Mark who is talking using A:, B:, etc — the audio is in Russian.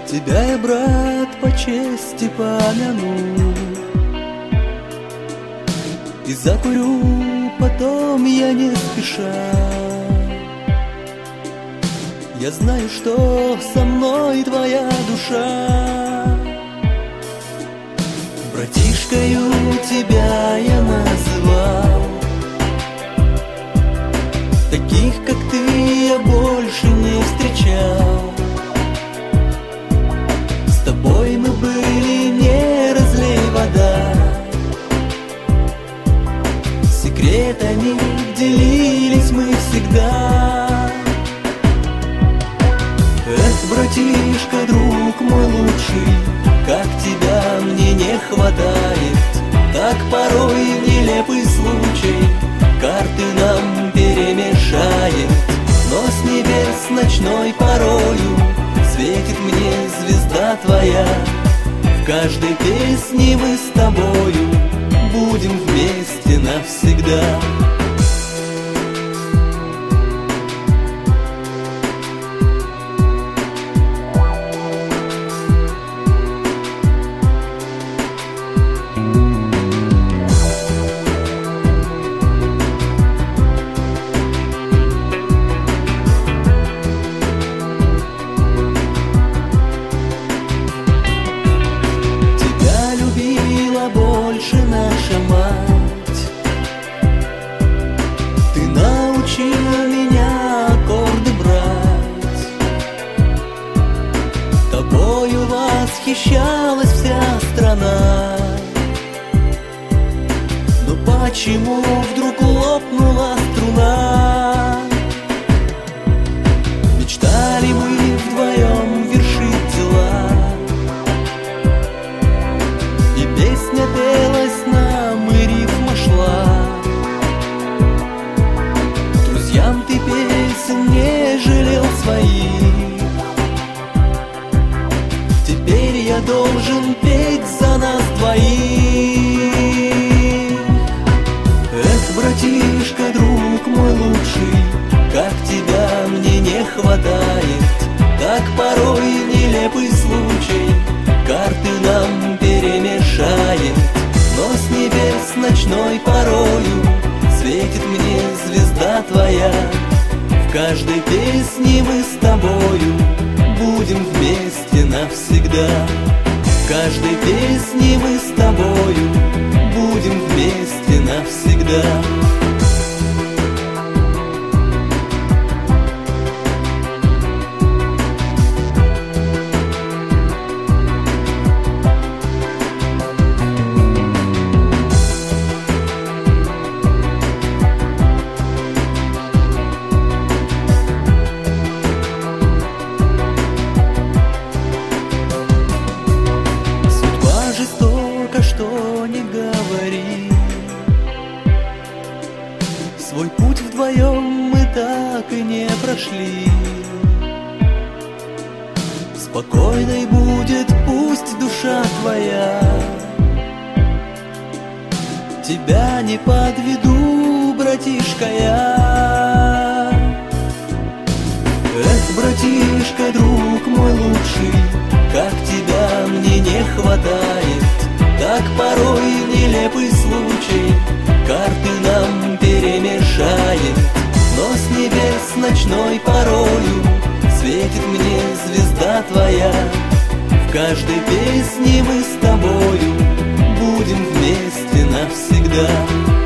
A: Тебя я, брат, по чести помяну и закурю потом я не спеша. Я знаю, что со мной твоя душа. Братишкою тебя я называл, таких, как ты, я больше не встречал. С тобой мы были не разлей вода, секретами делились мы всегда. Эх, братишка, друг мой лучший, как тебя мне не хватает. Так порой нелепый случай карты нам перемешает. Но с небес ночной порою светит мне звезда твоя. В каждой песне мы с тобою будем вместе навсегда. Больше наша мать, ты научила меня аккорды брать. Тобою восхищалась вся страна. Но почему вдруг лопнула струна? Мечтали мы вдвоем вершить дела, песня пелась нам и рифма шла. Друзьям ты песен не жалел своих, теперь я должен петь за нас двоих. Эх, братишка, друг мой лучший, как тебя мне не хватает. Так порой нелепый случай карты нам перемешает. Но с небес ночной порою светит мне звезда твоя. В каждой песне мы с тобою будем вместе навсегда. В каждой песне мы с тобою будем вместе навсегда. Что не говори, свой путь вдвоем мы так и не прошли. Спокойной будет пусть душа твоя, тебя не подведу, братишка, я. Эх, братишка, друг мой лучший, как тебя мне не хватает. Так порой нелепый случай карты нам перемешает. Но с небес ночной порою светит мне звезда твоя. В каждой песне мы с тобою будем вместе навсегда.